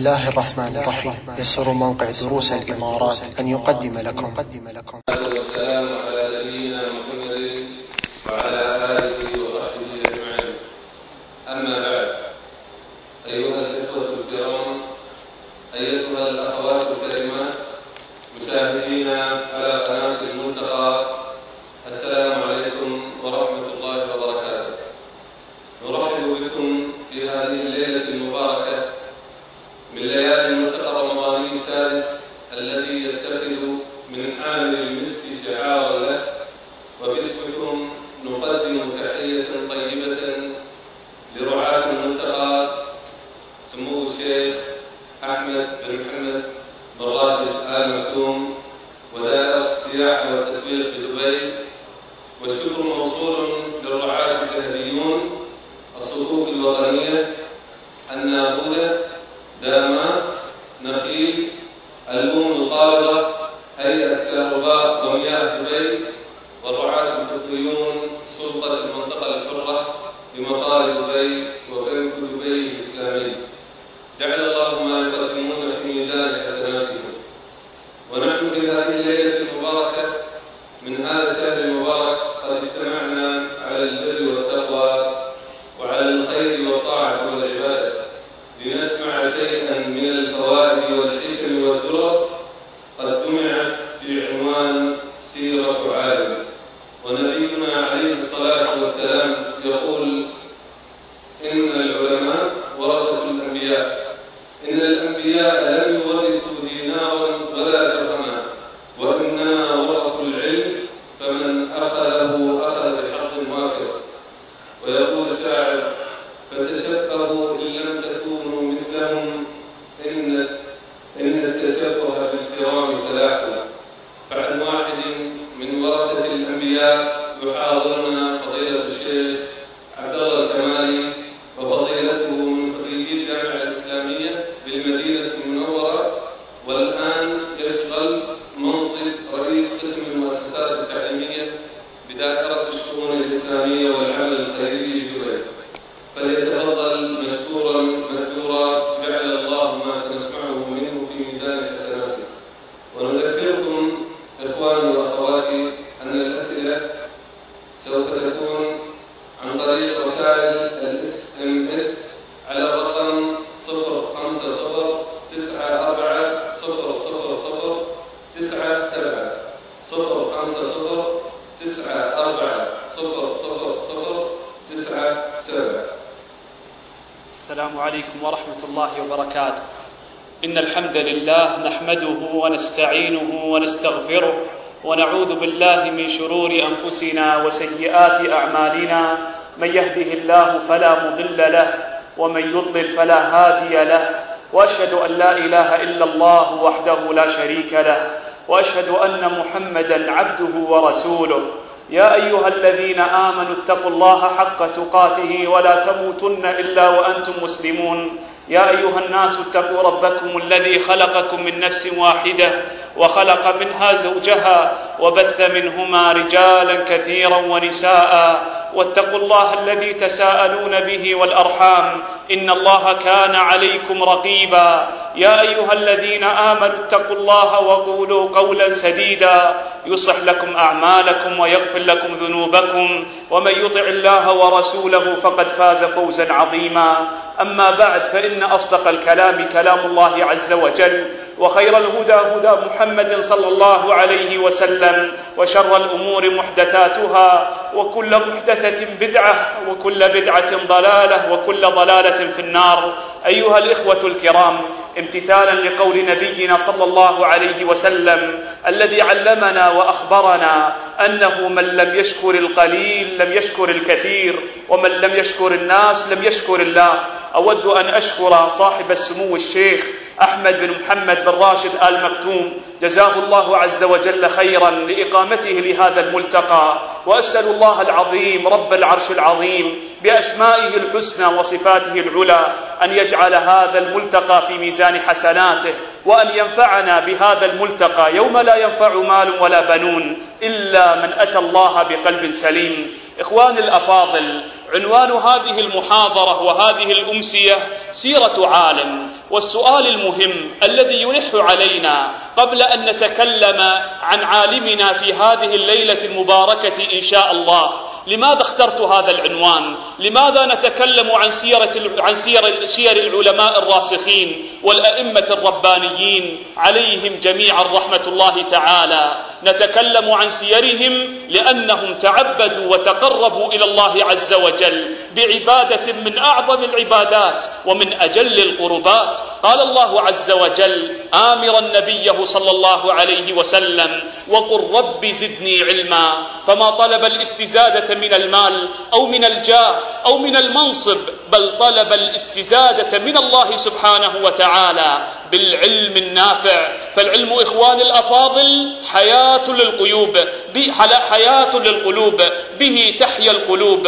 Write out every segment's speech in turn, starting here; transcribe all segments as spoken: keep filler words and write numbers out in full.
الله الرحمن الرحيم. يسر موقع دروس الإمارات أن يقدم لكم والسلام على نبينا محمد وعلى آله وصحبه أجمعين. أما بعد، أيها الإخوة الكرام، أيتها الأخوات الكريمات، مشاهدينا على قناة المنتقى، السلام عليكم ورحمة الله وبركاته. نرحب بكم في هذه الليلة المباركة من ليالي الملتقى الرمضاني السادس الذي يتخذ من حامل المسك شعارا له، وباسمكم نقدم تحية طيبة لرعاة الملتقى سمو الشيخ أحمد بن محمد بن راشد آل مكتوم ودائرة السياحة والتسويق بدبي، والشكر موصول للرعاة الذهبيون، الصفوف الوطنية، النابودة، داماس، نخيل، البوم القابضة، هيئة كهرباء ومياه دبي، والرعاة الفطريون، سلطة المنطقة الحرة بمطار دبي وبنك دبي الإسلامي. جعل الله ما يقدمون في ميزان حسناتهم. ونحن في هذه الليلة المباركة من هذا الشهر المبارك قد اجتمعنا على البر والتقوى وعلى الخير والطاعة والعبادة لنسمع شيئا من الفوائد والحكم والدرر قد جمعت في عنوان سيرة عالم. ونبينا عليه الصلاة والسلام يقول: إن العلماء ورثة الأنبياء، إن الأنبياء لم يورثوا دينارا ولا درهما، وإنما ورثوا العلم، فمن أخذه أخذ بحظ وافر. ويقول الشاعر: فتشبهوا إن لم تكونوا مثلهم، إن إن التشبه بالكرام فلاح. فعن واحد من ورثة الأنبياء يحاضرنا فضيلة الشيخ عبد الله الكمالي، وفضيلته من خريجي الجامعة الإسلامية بالمدينة المنورة، والآن يشغل منصب رئيس قسم المؤسسات التعليمية بدائرة الشؤون الإسلامية والعمل الخيري بدبي. فليتفضل مشكورا مهجورا، جعل الله ما سنسمعه منه في ميزان حسناته. ونذكركم إخواني وأخواتي أن الأسئلة سوف تكون عن طريق رسائل الاس ام اس على الرقم صفر خمسة صفر تسعة أربعة صفر صفر صفر تسعة سبعة صفر خمسة صفر تسعة أربعة صفر صفر صفر تسعة سبعة. السلام عليكم ورحمة الله وبركاته. إن الحمد لله نحمده ونستعينه ونستغفره، ونعوذ بالله من شرور أنفسنا وسيئات أعمالنا. من يهده الله فلا مضل له، ومن يضلل فلا هادي له. وأشهد أن لا إله إلا الله وحده لا شريك له، وأشهد أن محمدا عبده ورسوله. يا أيها الذين آمنوا اتقوا الله حق تقاته ولا تموتن إلا وأنتم مسلمون. يا أيها الناس اتقوا ربكم الذي خلقكم من نفس واحدة، وخلق منها زوجها، وبث منهما رجالا كثيرا ونساء. واتقوا الله الذي تساءلون به والأرحام، إن الله كان عليكم رقيبا. يا أيها الذين آمنوا اتقوا الله وقولوا قولا سديدا يصلح لكم أعمالكم ويغفر لكم ذنوبكم، ومن يطع الله ورسوله فقد فاز فوزا عظيما. أما بعد، فإن أصدق الكلام كلام الله عز وجل، وخير الهدى هدى محمد صلى الله عليه وسلم، وشر الأمور محدثاتها، وكل محدثة بدعة، وكل بدعة ضلالة، وكل ضلالة في النار. أيها الإخوة الكرام، امتثالا لقول نبينا صلى الله عليه وسلم الذي علمنا وأخبرنا أنه من لم يشكر القليل لم يشكر الكثير، ومن لم يشكر الناس لم يشكر الله، أود أن أشكر صاحب السمو الشيخ أحمد بن محمد بن راشد آل مكتوم، جزاه الله عز وجل خيرا لإقامته لهذا الملتقى. وأسأل الله العظيم رب العرش العظيم بأسمائه الحسنى وصفاته العلى أن يجعل هذا الملتقى في ميزان حسناته، وأن ينفعنا بهذا الملتقى يوم لا ينفع مال ولا بنون إلا من أتى الله بقلب سليم. إخواني الأفاضل، عنوان هذه المحاضرة وهذه الأمسية سيرة عالم. والسؤال المهم الذي يلح علينا قبل أن نتكلم عن عالمنا في هذه الليلة المباركة إن شاء الله: لماذا اخترت هذا العنوان؟ لماذا نتكلم عن سيرة عن سير سير العلماء الراسخين والأئمة الربانيين عليهم جميعا رحمة الله تعالى؟ نتكلم عن سيرهم لأنهم تعبدوا وتقربوا إلى الله عز وجل بعبادة من أعظم العبادات ومن أجل القربات. قال الله عز وجل آمرا نبيه صلى الله عليه وسلم: وقل رب زدني علما. فما طلب الاستزادة من المال أو من الجاه أو من المنصب، بل طلب الاستزادة من الله سبحانه وتعالى بالعلم النافع. فالعلم إخوان الأفاضل حياة للقلوب، حياة للقلوب، به تحيا القلوب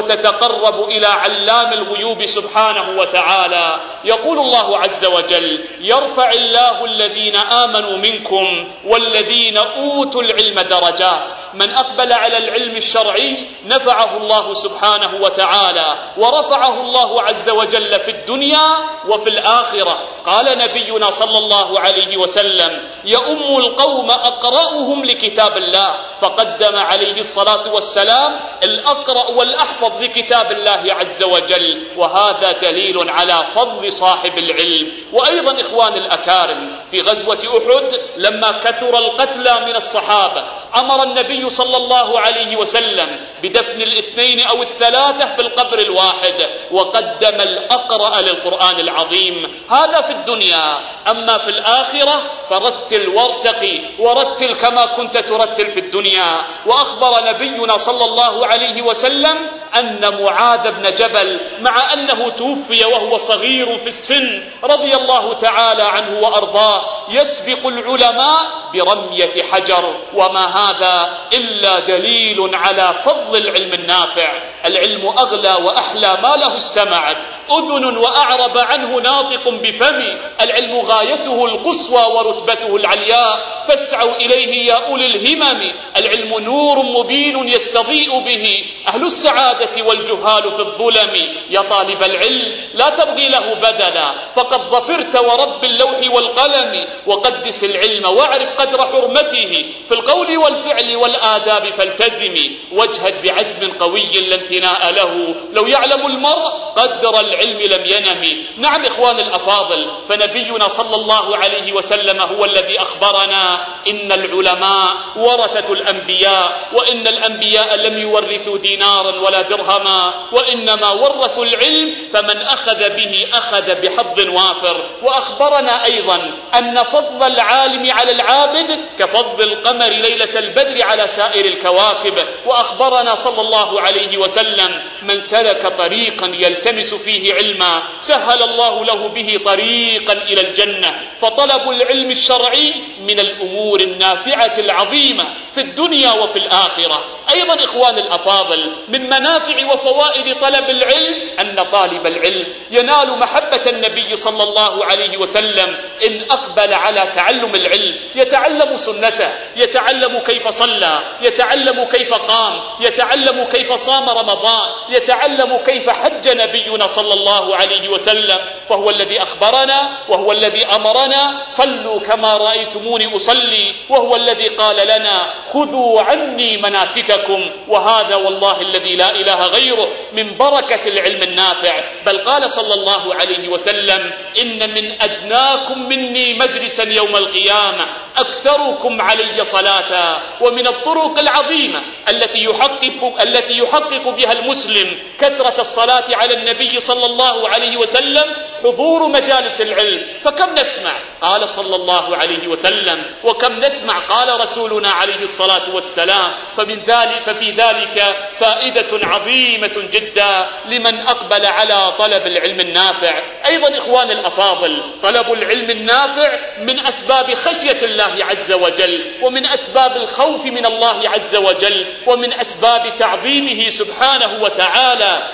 وتتقرب إلى علام الغيوب سبحانه وتعالى. يقول الله عز وجل: يرفع الله الذين آمنوا منكم والذين أوتوا العلم درجات. من أقبل على العلم الشرعي نفعه الله سبحانه وتعالى ورفعه الله عز وجل في الدنيا وفي الآخرة. قال نبينا صلى الله عليه وسلم: يؤم القوم أقرأهم لكتاب الله، فقدم عليه الصلاة والسلام الأقرأ والأحفظ لكتاب الله عز وجل، وهذا دليل على فضل صاحب العلم. وأيضا إخوان الأكارم، في غزوة أحد لما كثر القتلى من الصحابة أمر النبي صلى الله عليه وسلم بدفن الاثنين أو الثلاثة في القبر الواحد، وقدم الأقرأ للقرآن العظيم. هذا في الدنيا. أما في الآخرة فرتل وارتقي ورتل كما كنت ترتل في الدنيا. وأخبر نبينا صلى الله عليه وسلم أن معاذ بن جبل مع أنه توفي وهو صغير في السن رضي الله تعالى عنه وأرضاه يسبق العلماء برمية حجر، وما هذا إلا دليل على فضل العلم النافع. العلم أغلى وأحلى ما له استمعت أذن وأعرب عنه ناطق بفم. العلم غايته القصوى ورتبته العلياء، فاسعوا إليه يا أولي الهمم. العلم نور مبين يستضيء به أهل السعادة والجهال في الظلم. يا طالب العلم لا تبغي له بدلا، فقد ظفرت ورب اللوح والقلم. وقدس العلم واعرف قدر حرمته في القول والفعل والآداب فالتزم. واجهد بعزم قوي لا انثناء له، لو يعلم المرء قدر العلم لم ينم. نعم إخوان الأفاضل، فنبينا صلى الله عليه وسلم هو الذي أخبرنا إن العلماء ورثة الأنبياء، وإن الأنبياء لم يورثوا دينارا ولا درهما، وإنما ورثوا العلم، فمن أخذ به أخذ بحظ وافر. وأخبرنا أيضا أن فضل العالم على العابد كفضل القمر ليلة البدر على سائر الكواكب. وأخبرنا صلى الله عليه وسلم: من سلك طريقا يلتمس فيه علما سهل الله له به طريقا إلى الجنة. فطلب العلم الشرعي من الأمور النافعة العظيمة في الدنيا وفي الآخرة. أيضا إخوان الأفاضل، من منافع وفوائد طلب العلم أن طالب العلم ينال محبة النبي صلى الله عليه وسلم إن أقبل على تعلم العلم. يتعلم سنته، يتعلم كيف صلى، يتعلم كيف قام، يتعلم كيف صام رمضان، يتعلم كيف حج نبينا صلى الله عليه وسلم. فهو الذي أخبرنا وهو الذي أمرنا: صلوا كما رأيتموني أصلي. وهو الذي قال لنا: خذوا عني مناسككم. وهذا والله الذي لا إله غيره من بركة العلم النافع. بل قال صلى الله عليه وسلم: إن من أدناكم مني مجلسا يوم القيامة أكثركم علي صلاة. ومن الطرق العظيمة التي يحقق, التي يحقق بها المسلم كثرة الصلاة على النبي صلى الله عليه وسلم حضور مجالس العلم. فكم نسمع قال صلى الله عليه وسلم، وكم نسمع قال رسولنا عليه الصلاة والسلام. فمن ذلك ففي ذلك فائدة عظيمة جدا لمن أقبل على طلب العلم النافع. أيضا إخوان الأفاضل، طلب العلم النافع من أسباب خشية الله عز وجل، ومن أسباب الخوف من الله عز وجل، ومن أسباب تعظيمه سبحانه وتعالى.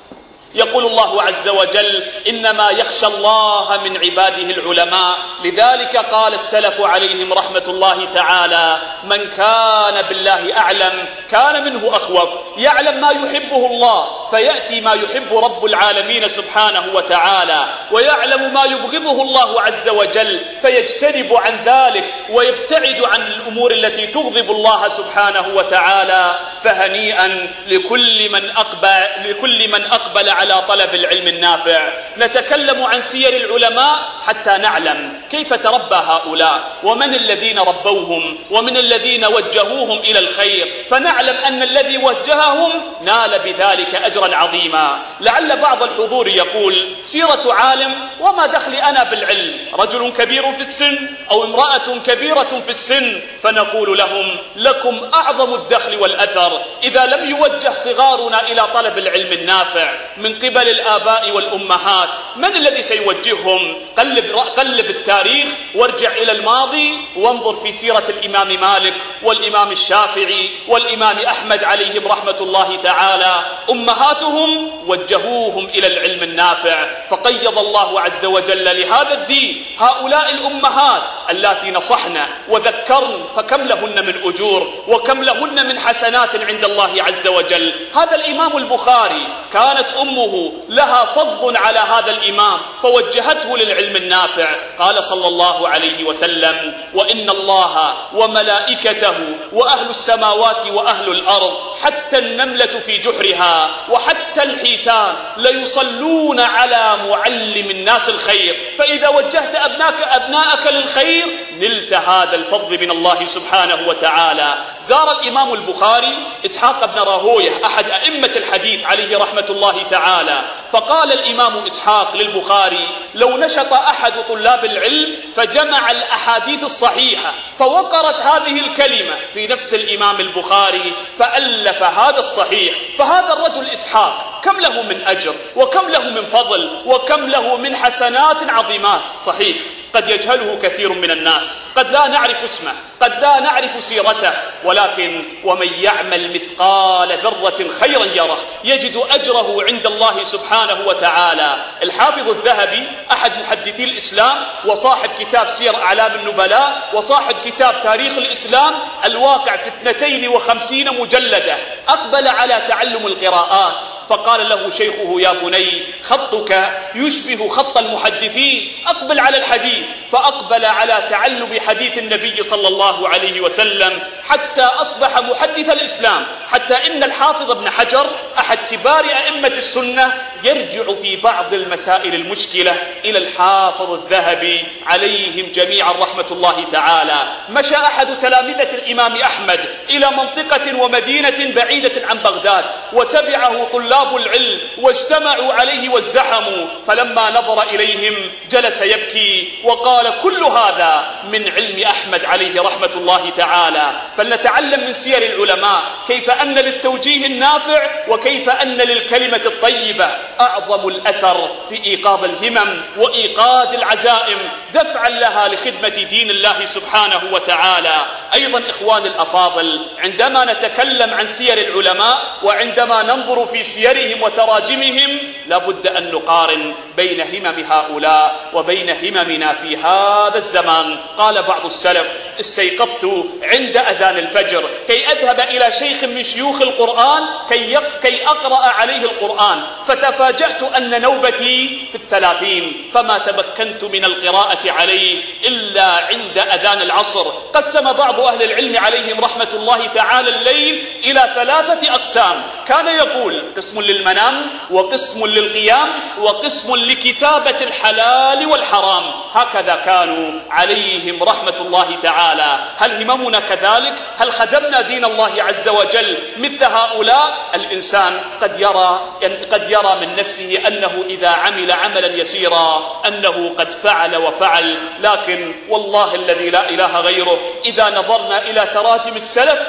يقول الله عز وجل: إنما يخشى الله من عباده العلماء. لذلك قال السلف عليهم رحمة الله تعالى: من كان بالله أعلم كان منه أخوف، يعلم ما يحبه الله فيأتي ما يحب رب العالمين سبحانه وتعالى، ويعلم ما يبغضه الله عز وجل فيجتنب عن ذلك ويبتعد عن الأمور التي تغضب الله سبحانه وتعالى. فهنيئا لكل من أقبل, لكل من أقبل على طلب العلم النافع. نتكلم عن سير العلماء حتى نعلم كيف تربى هؤلاء، ومن الذين ربوهم، ومن الذين وجهوهم إلى الخير، فنعلم أن الذي وجههم نال بذلك أجرا عظيما. لعل بعض الحضور يقول: سيرة عالم وما دخل أنا بالعلم، رجل كبير في السن أو امرأة كبيرة في السن. فنقول لهم: لكم أعظم الدخل والأثر إذا لم يوجه صغارنا إلى طلب العلم النافع من قبل الآباء والأمهات. من الذي سيوجههم؟ قلب, قلب التاريخ وارجع إلى الماضي وانظر في سيرة الإمام مالك والإمام الشافعي والإمام أحمد عليهم رحمة الله تعالى. أمهاتهم وجهوهم إلى العلم النافع، فقيض الله عز وجل لهذا الدين هؤلاء الأمهات اللاتي نصحن وذكرن، فكم لهن من أجور وكم لهن من حسنات عند الله عز وجل. هذا الإمام البخاري كانت أمه لها فضل على هذا الإمام فوجهته للعلم النافع. قال صلى الله عليه وسلم: وإن الله وملائكته وأهل السماوات وأهل الأرض حتى النملة في جحرها وحتى الحيتان ليصلون على معلم الناس الخير، فإذا وجهت أبناك أبناءك للخير نلت هذا الفضل من الله سبحانه وتعالى. زار الإمام البخاري إسحاق بن راهويه أحد أئمة الحديث عليه رحمة الله تعالى، فقال الإمام إسحاق للبخاري: لو نشط أحد طلاب العلم فجمع الأحاديث الصحيحة فوقرت هذه الكلمة في نفس الإمام البخاري فألف هذا الصحيح، فهذا الرجل إسحاق كم له من أجر وكم له من فضل وكم له من حسنات عظيمات. صحيح قد يجهله كثير من الناس، قد لا نعرف اسمه، قد لا نعرف سيرته، ولكن ومن يعمل مثقال ذرة خيرا يره يجد أجره عند الله سبحانه وتعالى. الحافظ الذهبي أحد محدثي الإسلام وصاحب كتاب سير أعلام النبلاء وصاحب كتاب تاريخ الإسلام الواقع في اثنتين وخمسين مجلدة، أقبل على تعلم القراءات، فقال له شيخه: يا بني خطك يشبه خط المحدثين، أقبل على الحديث. فأقبل على تعلم حديث النبي صلى الله عليه وسلم حتى أصبح محدث الإسلام، حتى إن الحافظ ابن حجر أحد كبار أئمة السنة يرجع في بعض المسائل المشكلة إلى الحافظ الذهبي عليهم جميعا رحمة الله تعالى. مشى أحد تلامذة الإمام أحمد إلى منطقة ومدينة بعيدة عن بغداد وتبعه طلاب العلم واجتمعوا عليه وازدحموا، فلما نظر إليهم جلس يبكي وقال: كل هذا من علم أحمد عليه رحمة الله تعالى. فلنتعلم من سير العلماء كيف أن للتوجيه النافع وكيف أن للكلمة الطيبة أعظم الأثر في إيقاظ الهمم وإيقاظ العزائم دفعا لها لخدمة دين الله سبحانه وتعالى. أيضا إخوان الأفاضل، عندما نتكلم عن سير العلماء وعندما ننظر في سيرهم وتراجمهم لابد أن نقارن بين همم هؤلاء وبين هممنا في هذا الزمان. قال بعض السلف: استيقظت عند أذان الفجر كي أذهب إلى شيخ من شيوخ القرآن كي, كي أقرأ عليه القرآن، فتفاجأت أن نوبتي في الثلاثين فما تمكنت من القراءة عليه إلا عند أذان العصر. قسم بعض أهل العلم عليهم رحمة الله تعالى الليل إلى ثلاثة أقسام، كان يقول: قسم للمنام وقسم للقيام وقسم لكتابة الحلال والحرام. هكذا كانوا عليهم رحمة الله تعالى. هل هممنا كذلك؟ هل خدمنا دين الله عز وجل مثل هؤلاء؟ الإنسان قد يرى قد يرى من نفسه أنه إذا عمل عملا يسيرا أنه قد فعل وفعل، لكن والله الذي لا إله غيره إذا نظرنا إلى تراجم السلف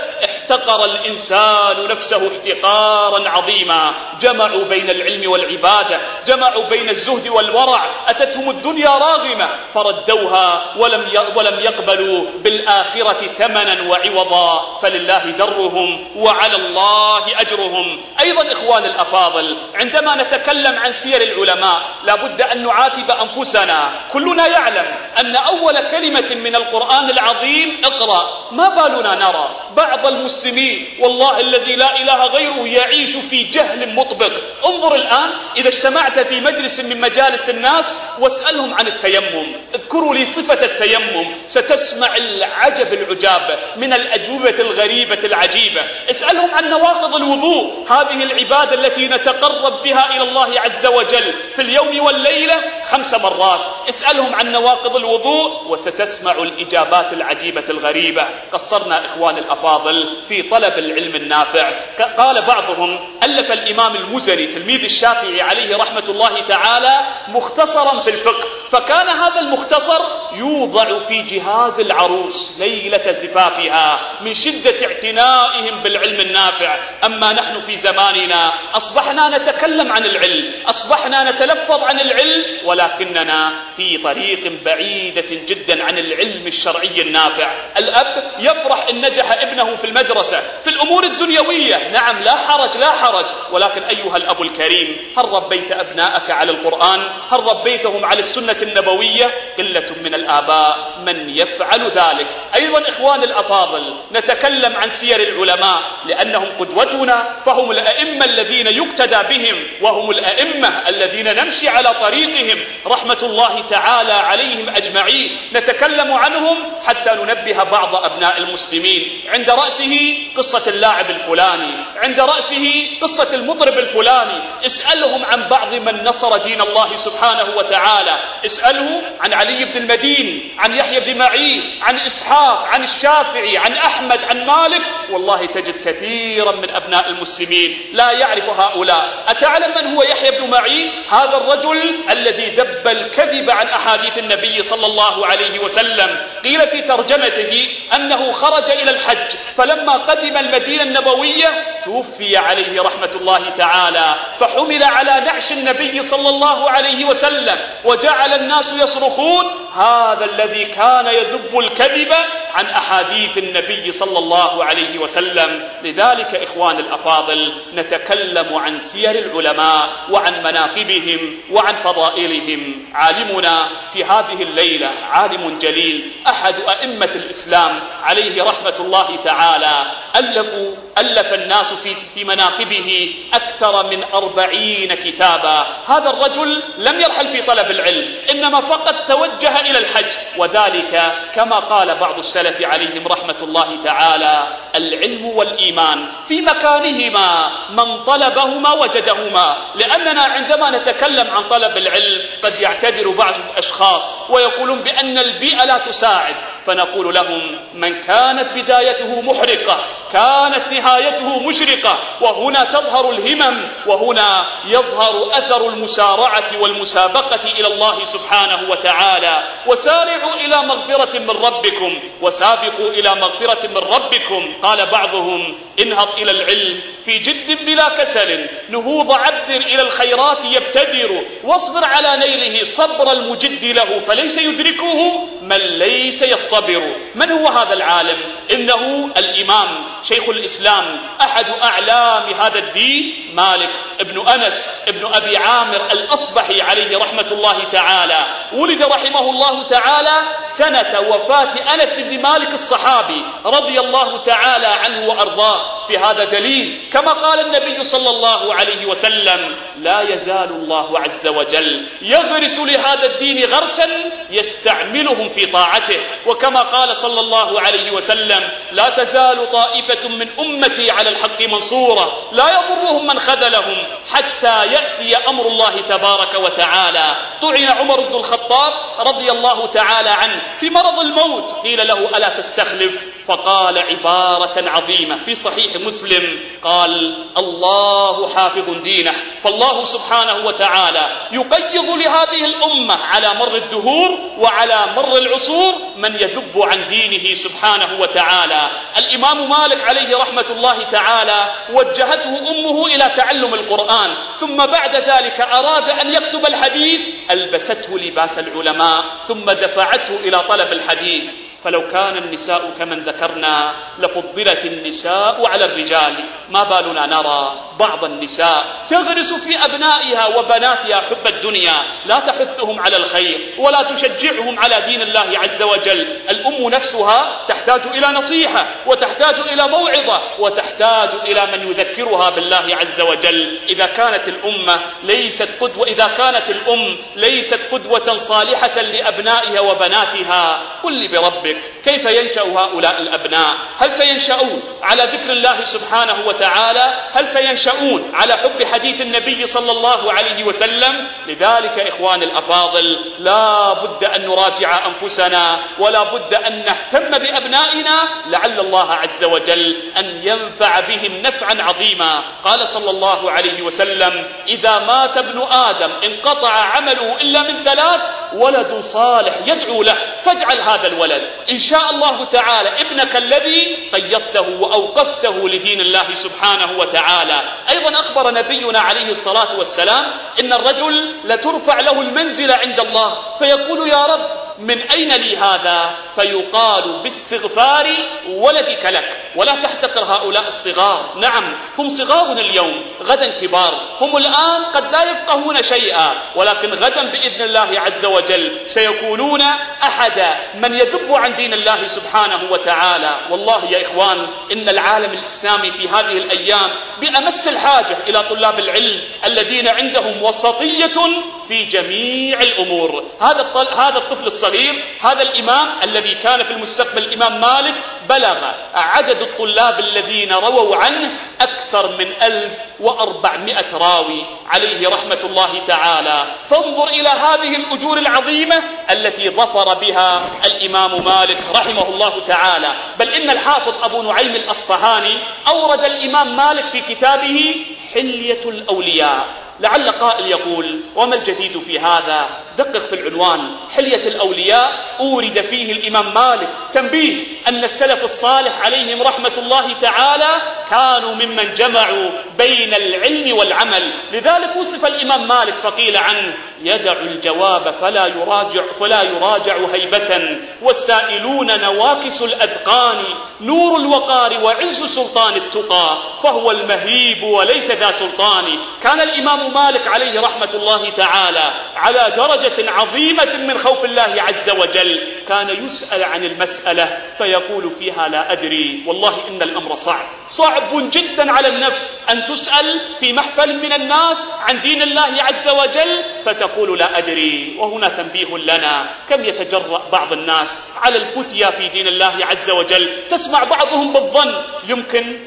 احتقر الإنسان نفسه احتقارا عظيما. جمعوا بين العلم والعبادة، جمعوا بين الزهد والورع، أتتهم الدنيا راغمة فردوها ولم ولم يقبلوا بالآخرة ثمنا وعوضا، فلله درهم وعلى الله أجرهم. أيضا إخوان الأفاضل، عندما نتكلم عن سير العلماء لابد أن نعاتب أنفسنا. كلنا يعلم أن أول كلمة من القرآن العظيم اقرأ. ما بالنا نرى بعض المسلمين والله الذي لا إله غيره يعيش في جهل مطبق. انظر الآن إذا اجتمعت في مجلس من مجالس الناس واسألهم عن التيمم، اذكروا لي صفة التيمم، ستسمع العجب العجاب من الأجوبة الغريبة العجيبة. اسألهم عن نواقض الوضوء، هذه العبادة التي نتقرب بها إلى الله عز وجل في اليوم والليلة خمس مرات. اسألهم عن نواقض الوضوء وستسمع الإجابات العجيبة الغريبة. قصرنا إخوان الأفاضل في طلب العلم النافع. قال بعضهم ألف الإمام المزني تلميذ الشافعي عليه رحمة الله تعالى مختصرا في الفقه، فكان هذا المختصر يوضع في جهاز العروس ليلة زفافها من شدة اعتنائهم بالعلم النافع. أما نحن في زماننا أصبحنا نتكلم عن العلم، أصبحنا نتلفظ عن العلم، ولكننا في طريق بعيدة جدا عن العلم الشرعي النافع. الأب يفرح إن نجح ابنه في المدرسة في الأمور الدنيوية، نعم لا حرج لا حرج، ولكن أيها الأب الكريم، هل ربيت أبناءك على القرآن؟ هل ربيتهم على السنة النبوية؟ قلة من الآباء من يفعل ذلك. أيضا إخوان الأفاضل، نتكلم عن سير العلماء لأنهم قدوتنا، فهم الأئمة الذين يقتدى بهم، وهم الأئمة الذين نمشي على طريقهم رحمة الله تعالى عليهم أجمعين. نتكلم عنهم حتى ننبه بعض أبناء المسلمين. عند رأسه قصة اللاعب الفلاني، عند رأسه قصة المطرب الفلاني. اسألهم عن بعض من نصر دين الله سبحانه وتعالى، اسأله عن علي بن المديني، عن يحيى بن معين، عن إسحاق، عن الشافعي، عن أحمد، عن مالك. والله تجد كثيرا من أبناء المسلمين لا يعرف هؤلاء. أتعلم من هو يحيى بن معين؟ هذا الرجل الذي دب الكذب عن أحاديث النبي صلى الله عليه وسلم. قيل في ترجمته أنه خرج إلى الحج، فلما قدم المدينة النبوية توفي عليه رحمة الله تعالى، فحمل على نعش النبي صلى الله عليه وسلم، وجعل الناس يصرخون هذا الذي كان يذب الكذب عن أحاديث النبي صلى الله عليه وسلم. لذلك إخوان الأفاضل، نتكلم عن سير العلماء وعن مناقبهم وعن فضائلهم. عالمنا في هذه الليلة عالم جليل، أحد أئمة الإسلام عليه رحمة الله تعالى، ألفوا ألف الناس في في مناقبه أكثر من أربعين كتابا. هذا الرجل لم يرحل في طلب العلم، إنما فقط توجه إلى الحج، وذلك كما قال بعض السلف عليهم رحمة الله تعالى: العلم والإيمان في مكانهما، من طلبهما وجدهما. لأننا عندما نتكلم عن طلب العلم قد يعتذر بعض الأشخاص ويقولون بأن البيئة لا تساعد، فنقول لهم: من كانت بدايته محرقة كانت نهايته مشرقة. وهنا تظهر الهمم، وهنا يظهر أثر المسارعة والمسابقة إلى الله سبحانه وتعالى. وسارعوا إلى مغفرة من ربكم وسابقوا إلى مغفرة من ربكم. قال بعضهم: انهض إلى العلم في جد بلا كسل، نهوض عبد إلى الخيرات يبتدر، واصبر على نيله صبر المجد له، فليس يدركه من ليس يصطبر. من هو هذا العالم؟ إنه الإمام شيخ الإسلام، أحد أعلام هذا الدين، مالك ابن أنس ابن أبي عامر الأصبحي عليه رحمة الله تعالى. ولد رحمه الله تعالى سنة وفاة أنس بن مالك الصحابي رضي الله تعالى عنه وأرضاه. في هذا دليل كما قال النبي صلى الله عليه وسلم: لا يزال الله عز وجل يغرس لهذا الدين غرسا يستعملهم في طاعته. وكما قال صلى الله عليه وسلم: لا تزال طائفة من أمتي على الحق منصورة لا يضرهم من خذلهم حتى يأتي أمر الله تبارك وتعالى. طعن عمر بن الخطاب رضي الله تعالى عنه في مرض الموت، قيل له: ألا تستخلف؟ فقال عبارة عظيمة في صحيح مسلم، قال الله حافظ دينه. فالله سبحانه وتعالى يقيض لهذه الأمة على مر الدهور وعلى مر العصور من يذب عن دينه سبحانه وتعالى. الإمام مالك عليه رحمة الله تعالى وجهته أمه إلى تعلم القرآن، ثم بعد ذلك أراد أن يكتب الحديث، ألبسته لباس العلماء ثم دفعته إلى طلب الحديث. فلو كان النساء كمن ذكرنا لفضلت النساء على الرجال. ما بالنا نرى بعض النساء تغرس في أبنائها وبناتها حب الدنيا، لا تحثهم على الخير ولا تشجعهم على دين الله عز وجل. الأم نفسها تحتاج إلى نصيحة وتحتاج إلى موعظة وتحتاج إلى من يذكرها بالله عز وجل. إذا كانت الأمة ليست قدوة إذا كانت الأم ليست قدوة صالحة لأبنائها وبناتها، قل لي بربك كيف ينشأ هؤلاء الأبناء؟ هل سينشأون على ذكر الله سبحانه وتعالى؟ هل سينشأون على حب حديث النبي صلى الله عليه وسلم؟ لذلك إخوان الأفاضل لا بد أن نراجع أنفسنا ولا بد أن نهتم بأبنائنا لعل الله عز وجل أن ينفع بهم نفعا عظيما. قال صلى الله عليه وسلم: إذا مات ابن آدم انقطع عمله إلا من ثلاث: ولد صالح يدعو له، فاجعل هذا الولد إن شاء الله تعالى ابنك الذي قيضته وأوقفته لدين الله سبحانه وتعالى. أيضا أخبر نبينا عليه الصلاة والسلام إن الرجل لترفع له المنزلة عند الله فيقول: يا رب من أين لي هذا؟ فيقال: باستغفار ولدك لك. ولا تحتقر هؤلاء الصغار، نعم هم صغار اليوم غدا كبار، هم الآن قد لا يفقهون شيئا، ولكن غدا بإذن الله عز وجل سيكونون أحد من يذب عن دين الله سبحانه وتعالى. والله يا إخوان إن العالم الإسلامي في هذه الأيام بأمس الحاجة إلى طلاب العلم الذين عندهم وسطية في جميع الأمور. هذا هذا الطفل الصغير، هذا الإمام الذي كان في المستقبل الإمام مالك، بلغ عدد الطلاب الذين رووا عنه أكثر من ألف وأربعمائة راوي عليه رحمة الله تعالى. فانظر إلى هذه الأجور العظيمة التي ظفر بها الإمام مالك رحمه الله تعالى. بل إن الحافظ أبو نعيم الأصفهاني أورد الإمام مالك في كتابه حلية الأولياء. لعل قائل يقول: وما الجديد في هذا؟ دقق في العنوان: حلية الأولياء أورد فيه الإمام مالك تنبيه أن السلف الصالح عليهم رحمة الله تعالى كانوا ممن جمعوا بين العلم والعمل. لذلك وصف الإمام مالك فقيل عنه: يدع الجواب فلا يراجع فلا يراجع هيبة، والسائلون نواكس الأذقان، نور الوقار وعز سلطان التقى، فهو المهيب وليس ذا سلطان. كان الإمام مالك عليه رحمة الله تعالى على درجة عظيمة من خوف الله عز وجل. كان يسأل عن المسألة فيقول فيها: لا أدري. والله إن الأمر صعب صعب جدا على النفس أن تسأل في محفل من الناس عن دين الله عز وجل فتقول: لا أدري. وهنا تنبيه لنا: كم يتجرأ بعض الناس على الفتيا في دين الله عز وجل. تسمع بعضهم بالظن: يمكن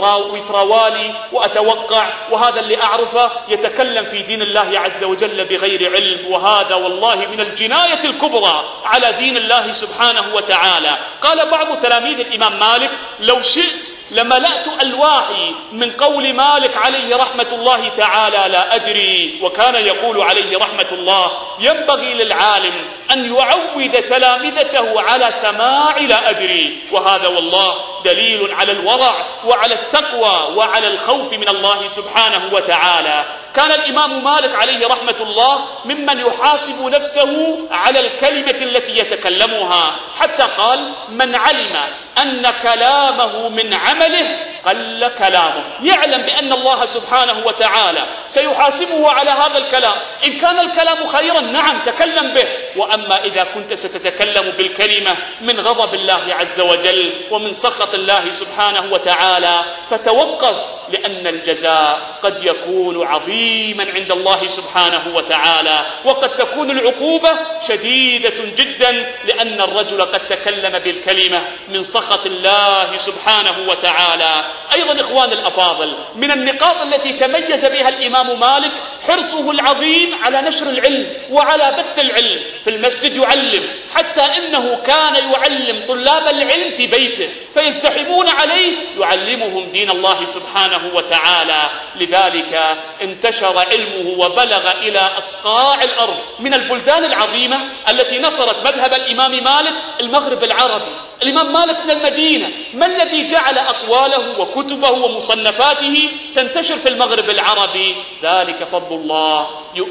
ويتراوالي وأتوقع، وهذا اللي أعرفه يتكلم في دين الله عز وجل بغير علم، وهذا والله من الجناية الكبرى على دين الله سبحانه وتعالى. قال بعض تلاميذ الإمام مالك: لو شئت لملأت ألواحي من قول مالك عليه رحمة الله تعالى لا أدري. وكان يقول عليه رحمة الله: ينبغي للعالم أن يعود تلامذته على سماع لا أدري. وهذا والله دليل على الورع وعلى التقوى وعلى الخوف من الله سبحانه وتعالى. كان الإمام مالك عليه رحمة الله ممن يحاسب نفسه على الكلمة التي يتكلمها، حتى قال: من علم أن كلامه من عمله قل كلامه. يعلم بأن الله سبحانه وتعالى سيحاسبه على هذا الكلام. إن كان الكلام خيرا نعم تكلم به، وأما إذا كنت ستتكلم بالكلمة من غضب الله عز وجل ومن سخط الله سبحانه وتعالى فتوقف، لأن الجزاء قد يكون عظيما عند الله سبحانه وتعالى، وقد تكون العقوبة شديدة جدا، لأن الرجل قد تكلم بالكلمة من سخط الله سبحانه وتعالى. أيضا إخوان الأفاضل، من النقاط التي تميز بها الإمام مالك حرصه العظيم على نشر العلم وعلى بث العلم في المسجد، يعلم حتى إنه كان يعلم طلاب العلم في بيته فيزدحمون عليه يعلمهم دين الله سبحانه وتعالى. لذلك انتشر علمه وبلغ إلى أصقاع الأرض. من البلدان العظيمة التي نصرت مذهب الإمام مالك المغرب العربي. الإمام مالك من المدينة، ما الذي جعل أقواله وكتبه ومصنفاته تنتشر في المغرب العربي؟ ذلك فضل الله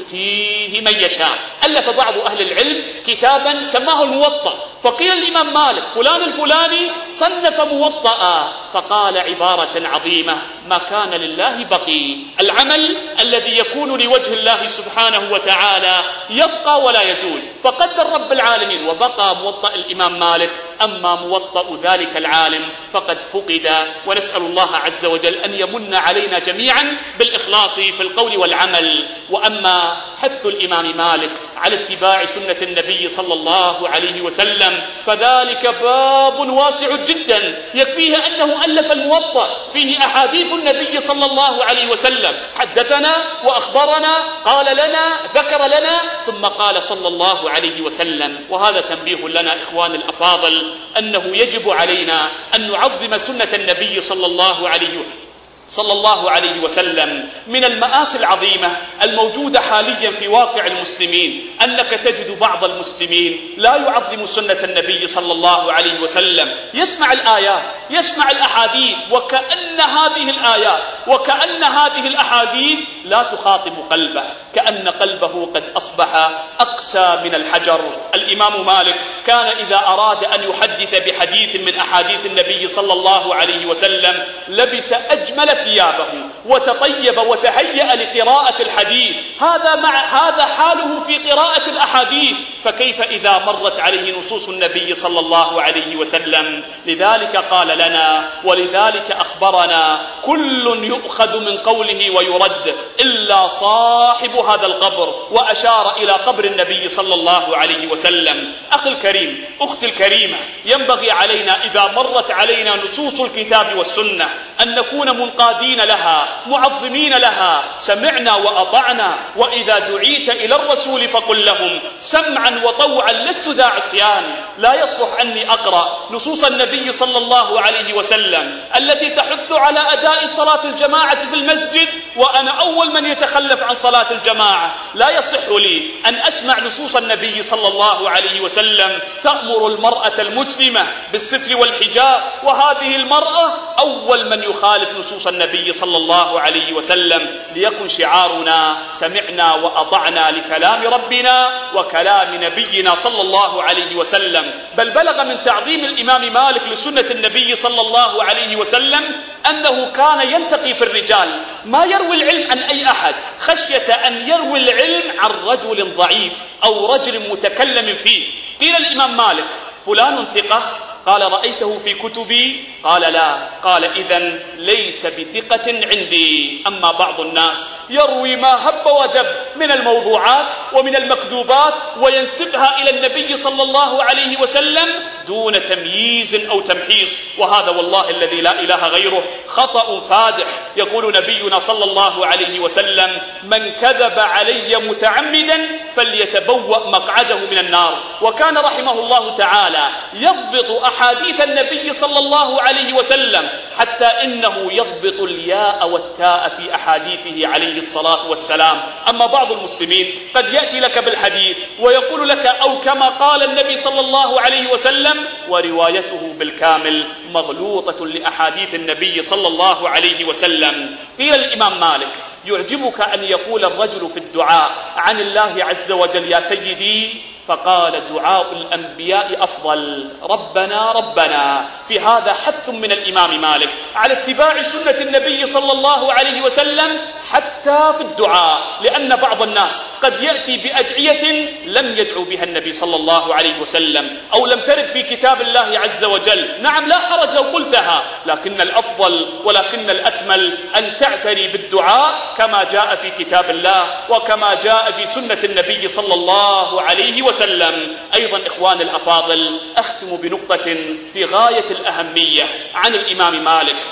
يؤتيه من يشاء. ألف بعض أهل العلم كتابا سماه الموطأ، فقيل الإمام مالك فلان الفلاني صنف موطأ، فقال عبارة عظيمة: ما كان لله بقي. العمل الذي يكون لوجه الله سبحانه وتعالى يبقى ولا يزول، فقدر رب العالمين وبقى موطأ الإمام مالك، أما موطأ ذلك العالم فقد فقد. ونسأل الله عز وجل أن يمن علينا جميعا بالإخلاص في القول والعمل. وأما حث الإمام مالك على اتباع سنة النبي صلى الله عليه وسلم فذلك باب واسع جدا، يكفيه أنه ألف الموطأ فيه أحاديث النبي صلى الله عليه وسلم، حدثنا وأخبرنا، قال لنا، ذكر لنا، ثم قال صلى الله عليه وسلم. وهذا تنبيه لنا إخوان الأفاضل أنه يجب علينا أن نعظم سنة النبي صلى الله عليه وسلم صلى الله عليه وسلم. من المآسي العظيمة الموجودة حاليا في واقع المسلمين أنك تجد بعض المسلمين لا يعظم سنة النبي صلى الله عليه وسلم، يسمع الآيات، يسمع الأحاديث، وكأن هذه الآيات وكأن هذه الأحاديث لا تخاطب قلبه، كأن قلبه قد أصبح أقسى من الحجر. الإمام مالك كان إذا أراد أن يحدث بحديث من أحاديث النبي صلى الله عليه وسلم لبس أجمل ثيابه وتطيب وتهيأ لقراءة الحديث. هذا مع هذا حاله في قراءة الأحاديث، فكيف إذا مرت عليه نصوص النبي صلى الله عليه وسلم؟ لذلك قال لنا ولذلك أخبرنا: كل يؤخذ من قوله ويرد إلا صاحب هذا القبر، وأشار إلى قبر النبي صلى الله عليه وسلم. أخي الكريم، أختي الكريمة، ينبغي علينا إذا مرت علينا نصوص الكتاب والسنة أن نكون منقادين لها، معظمين لها، سمعنا وأطعنا. وإذا دعيت إلى الرسول فقل لهم سمعا وطوعا لست ذا عصيان. لا يصلح أني أقرأ نصوص النبي صلى الله عليه وسلم التي تحث على أداء صلاة الجماعة في المسجد وأنا أول من يتخلف عن صلاة الجماعة. لا يصح لي أن أسمع نصوص النبي صلى الله عليه وسلم تأمر المرأة المسلمة بالستر والحجاب، وهذه المرأة أول من يخالف نصوص النبي صلى الله عليه وسلم. ليكن شعارنا سمعنا وأطعنا لكلام ربنا وكلام نبينا صلى الله عليه وسلم. بل بلغ من تعظيم الإمام مالك لسنة النبي صلى الله عليه وسلم أنه كان ينتقي في الرجال ما يروي العلم عن أي أحد، خشية أن يروي العلم عن رجل ضعيف أو رجل متكلم فيه. قيل الإمام مالك: فلان ثقة؟ قال: رأيته في كتبي؟ قال: لا. قال: إذن ليس بثقة عندي. أما بعض الناس يروي ما هب ودب من الموضوعات ومن المكذوبات وينسبها إلى النبي صلى الله عليه وسلم دون تمييز أو تمحيص، وهذا والله الذي لا إله غيره خطأ فادح. يقول نبينا صلى الله عليه وسلم: من كذب علي متعمدا فليتبوأ مقعده من النار. وكان رحمه الله تعالى يضبط أحاديث النبي صلى الله عليه وسلم حتى إنه يضبط الياء والتاء في أحاديثه عليه الصلاة والسلام. أما بعض المسلمين قد يأتي لك بالحديث ويقول لك أو كما قال النبي صلى الله عليه وسلم، وروايته بالكامل مغلوطة لأحاديث النبي صلى الله عليه وسلم. قيل الإمام مالك: يعجبك أن يقول الرجل في الدعاء عن الله عز وجل يا سيدي؟ فقال: دعاء الأنبياء أفضل، ربنا ربنا. في هذا حث من الإمام مالك على اتباع سنة النبي صلى الله عليه وسلم حتى في الدعاء، لأن بعض الناس قد يأتي بأدعية لم يدعو بها النبي صلى الله عليه وسلم أو لم ترد في كتاب الله عز وجل. نعم، لا حرج لو قلتها، لكن الأفضل ولكن الأكمل أن تعتني بالدعاء كما جاء في كتاب الله وكما جاء في سنة النبي صلى الله عليه وسلم. أيضا إخوان الأفاضل، أختم بنقطة في غاية الأهمية عن الإمام مالك.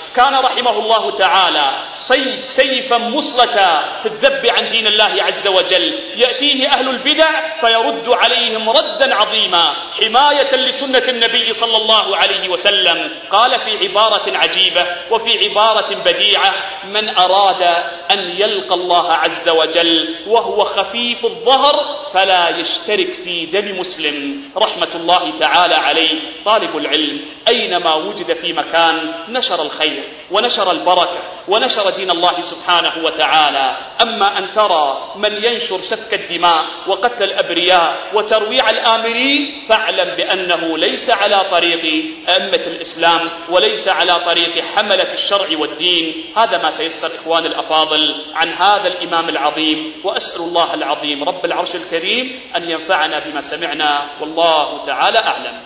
كان رحمه الله تعالى سيف سيفا مصلتا في الذب عن دين الله عز وجل، يأتيه أهل البدع فيرد عليهم ردا عظيما حماية لسنة النبي صلى الله عليه وسلم. قال في عبارة عجيبة وفي عبارة بديعة: من أراد أن يلقى الله عز وجل وهو خفيف الظهر فلا يشترك في دم مسلم. رحمة الله تعالى عليه. طالب العلم أينما وجد في مكان نشر الخير ونشر البركة ونشر دين الله سبحانه وتعالى. أما أن ترى من ينشر سفك الدماء وقتل الأبرياء وترويع الآمرين فاعلم بأنه ليس على طريق أئمة الإسلام وليس على طريق حملة الشرع والدين. هذا ما تيسر إخوان الأفاضل عن هذا الإمام العظيم، وأسأل الله العظيم رب العرش الكريم أن ينفعنا بما سمعنا، والله تعالى أعلم.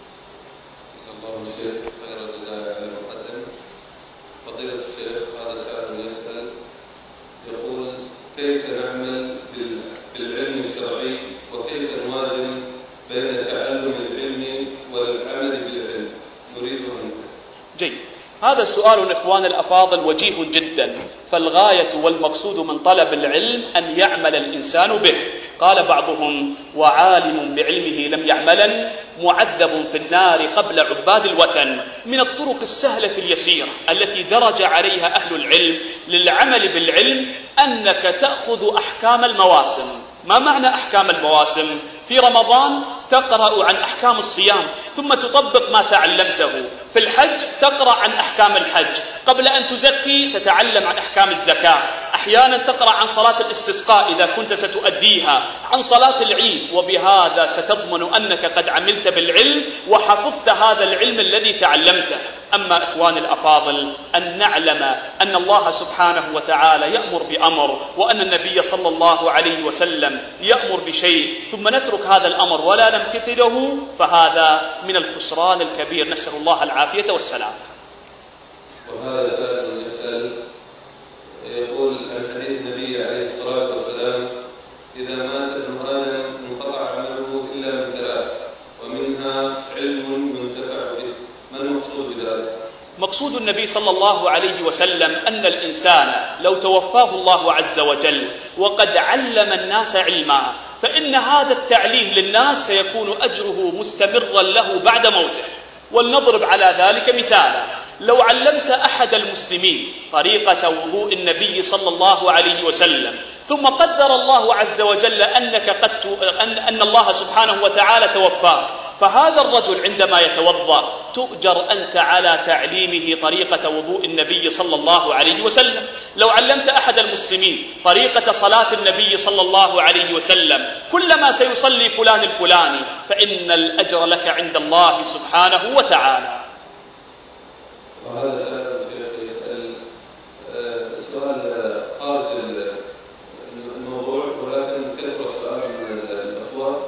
فضيلة الشيخ، هذا سؤال يسأل يقول: كيف نعمل بالعلم الشرعي وكيف نوازن بين تعلم العلم والعمل بالعلم؟ نريد أن جيد. هذا السؤال إخوان الأفاضل وجيه جدا، فالغاية والمقصود من طلب العلم أن يعمل الإنسان به. قال بعضهم: وعالم بعلمه لم يعملا معذب في النار قبل عباد الوثن. من الطرق السهلة اليسيرة التي درج عليها أهل العلم للعمل بالعلم أنك تأخذ أحكام المواسم. ما معنى أحكام المواسم؟ في رمضان تقرأ عن أحكام الصيام ثم تطبق ما تعلمته. في الحج تقرأ عن أحكام الحج، قبل أن تزكي تتعلم عن أحكام الزكاة. أحيانا تقرأ عن صلاة الاستسقاء إذا كنت ستؤديها، عن صلاة العيد، وبهذا ستضمن أنك قد عملت بالعلم وحفظت هذا العلم الذي تعلمته. أما إخوان الأفاضل أن نعلم أن الله سبحانه وتعالى يأمر بأمر وأن النبي صلى الله عليه وسلم يأمر بشيء ثم نترك هذا الأمر ولا نمتثله، فهذا من الخسران الكبير، نسأل الله العافية والسلام. وهذا سائل يسأل يقول: عن حديث النبي عليه الصلاة والسلام: إذا مات ابن آدم انقطع عمله إلا من ثلاث ومنها علم ينتفع به. ما المقصود بذلك؟ مقصود النبي صلى الله عليه وسلم أن الإنسان لو توفاه الله عز وجل وقد علم الناس علما فإن هذا التعليم للناس سيكون أجره مستمرا له بعد موته. ولنضرب على ذلك مثالا: لو علمت أحد المسلمين طريقة وضوء النبي صلى الله عليه وسلم ثم قدر الله عز وجل أنك قد أن, أن الله سبحانه وتعالى توفاك، فهذا الرجل عندما يتوضأ تؤجر أنت على تعليمه طريقة وضوء النبي صلى الله عليه وسلم. لو علمت أحد المسلمين طريقة صلاة النبي صلى الله عليه وسلم كلما سيصلي فلان الفلاني فإن الأجر لك عند الله سبحانه وتعالى. وهذا سائل يسأل السؤال خارج الموضوع ولكن كثر السؤال من الأخوة: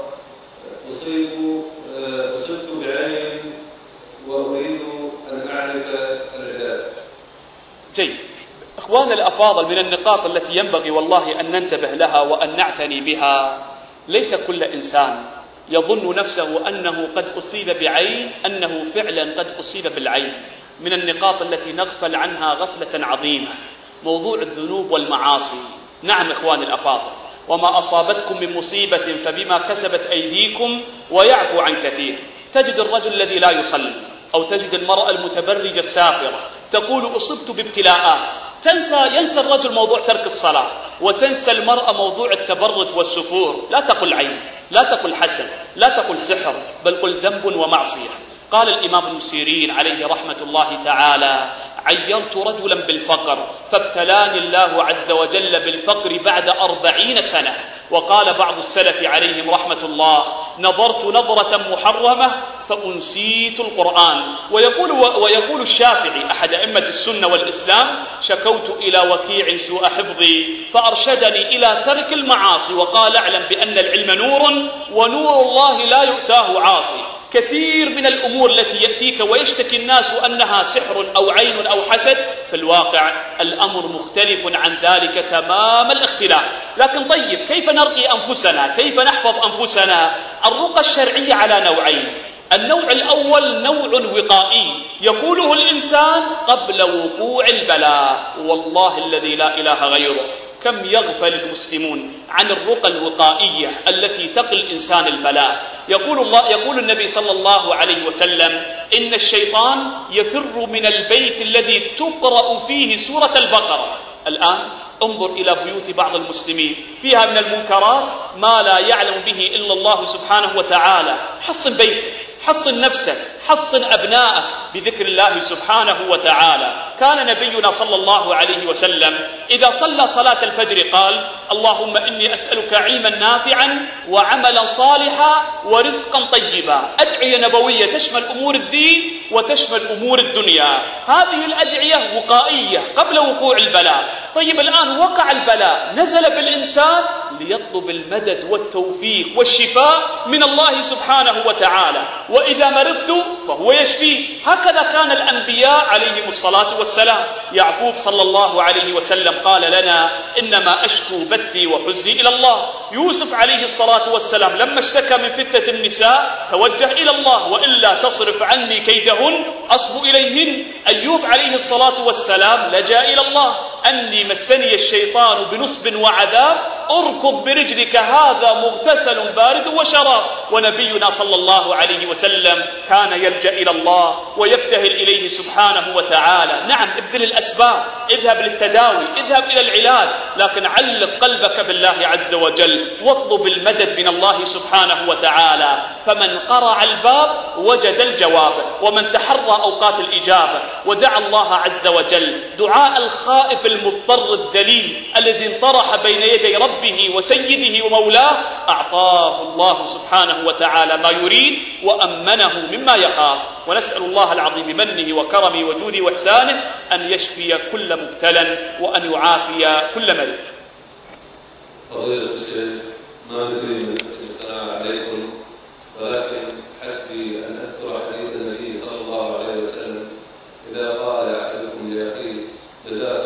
أصيب أصبت بعين وأريد أن أعرف العلاج. جيد. إخوان الأفاضل، من النقاط التي ينبغي والله أن ننتبه لها وأن نعتني بها: ليس كل إنسان يظن نفسه أنه قد أصيب بعين أنه فعلا قد أصيب بالعين. من النقاط التي نغفل عنها غفلة عظيمة موضوع الذنوب والمعاصي. نعم إخوان الأفاضل، وما أصابتكم من مصيبة فبما كسبت أيديكم ويعفو عن كثير. تجد الرجل الذي لا يصلي أو تجد المرأة المتبرجة السافرة تقول أصبت بابتلاءات، تنسى ينسى الرجل موضوع ترك الصلاة وتنسى المرأة موضوع التبرج والسفور. لا تقل عين، لا تقل حسد، لا تقل سحر، بل قل ذنب ومعصية. قال الإمام ابن سيرين عليه رحمة الله تعالى: عيرت رجلا بالفقر فابتلاني الله عز وجل بالفقر بعد أربعين سنة. وقال بعض السلف عليهم رحمة الله: نظرت نظرة محرمة فأنسيت القرآن. ويقول, ويقول الشافعي أحد أئمة السنة والإسلام: شكوت إلى وكيع سوء حفظي فأرشدني إلى ترك المعاصي وقال: اعلم بأن العلم نور ونور الله لا يؤتاه عاصي. كثير من الأمور التي يأتيك ويشتكي الناس أنها سحر أو عين أو حسد، في الواقع الأمر مختلف عن ذلك تمام الاختلاف. لكن طيب، كيف نرقي أنفسنا؟ كيف نحفظ أنفسنا؟ الرقى الشرعية على نوعين: النوع الأول نوع وقائي يقوله الإنسان قبل وقوع البلاء، والله الذي لا إله غيره كم يغفل المسلمون عن الرقى الوقائية التي تقي الإنسان البلاء. يقول الله يقول النبي صلى الله عليه وسلم إن الشيطان يفر من البيت الذي تقرأ فيه سورة البقرة. الآن انظر إلى بيوت بعض المسلمين فيها من المنكرات ما لا يعلم به إلا الله سبحانه وتعالى. حصن بيتك، حصن نفسك، حصن أبنائك بذكر الله سبحانه وتعالى. كان نبينا صلى الله عليه وسلم إذا صلى صلاة الفجر قال اللهم إني أسألك علما نافعا وعملا صالحا ورزقا طيبا. أدعية نبوية تشمل أمور الدين وتشمل أمور الدنيا. هذه الأدعية وقائية قبل وقوع البلاء. طيب الآن وقع البلاء، نزل بالإنسان ليطلب المدد والتوفيق والشفاء من الله سبحانه وتعالى، وإذا مرضت فهو يشفيه. هكذا كان الأنبياء عليهم الصلاة والسلام. يعقوب صلى الله عليه وسلم قال لنا إنما أشكو بثي وحزني إلى الله. يوسف عليه الصلاة والسلام لما اشتكى من فتنة النساء توجه إلى الله وإلا تصرف عني كيدهن أصب إليهن. أيوب عليه الصلاة والسلام لجأ إلى الله أني مسني الشيطان بنصب وعذاب اركض برجلك هذا مغتسل بارد وشراب. ونبينا صلى الله عليه وسلم كان يلجأ إلى الله ويبتهل إليه سبحانه وتعالى. نعم ابذل الأسباب، اذهب للتداوي، اذهب إلى العلاج، لكن علق قلبك بالله عز وجل واطلب المدد من الله سبحانه وتعالى. فمن قرع الباب وجد الجواب، ومن تحرى أوقات الإجابة ودعا الله عز وجل دعاء الخائف المضطر الذليل الذي انطرح بين يدي ربه وسيده ومولاه أعطاه الله سبحانه وتعالى ما يريد وأمنه مما يخاف. ونسأل الله العظيم بمنه وكرمه وجوده وإحسانه أن يشفي كل مبتلى وأن يعافي كل مريض. فضيلة الشيخ، ما ندري من الاستمتاع عليكم، ولكن حسبي أن أذكر حديث النبي صلى الله عليه وسلم إذا قال أحدكم لأخيه جزاك